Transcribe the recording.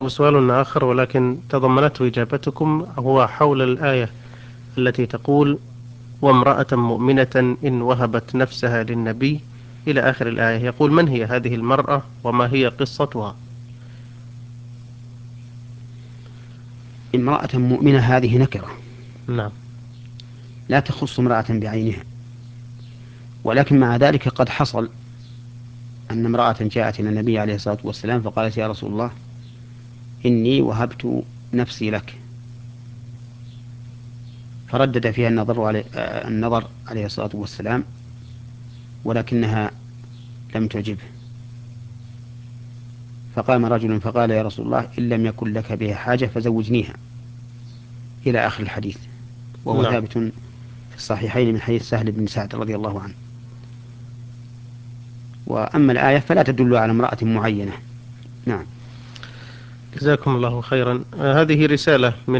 سؤال آخر ولكن تضمنته إجابتكم، هو حول الآية التي تقول: وامرأة مؤمنة إن وهبت نفسها للنبي، إلى آخر الآية. يقول: من هي هذه المرأة وما هي قصتها؟ امرأة مؤمنة هذه نكرة نعم. لا تخص امرأة بعينها، ولكن مع ذلك قد حصل أن امرأة جاءت إلى النبي عليه الصلاة والسلام فقالت: يا رسول الله، إني وهبت نفسي لك. فردد فيها النظر عليه الصلاة والسلام، ولكنها لم تعجبه. فقام رجل فقال: يا رسول الله، إن لم يكن لك بها حاجة فزوجنيها، إلى آخر الحديث، وهو نعم. ثابت في الصحيحين من حديث سهل بن سعد رضي الله عنه. وأما الآية فلا تدل على امرأة معينة. نعم. جزاكم الله خيرا. هذه رسالة من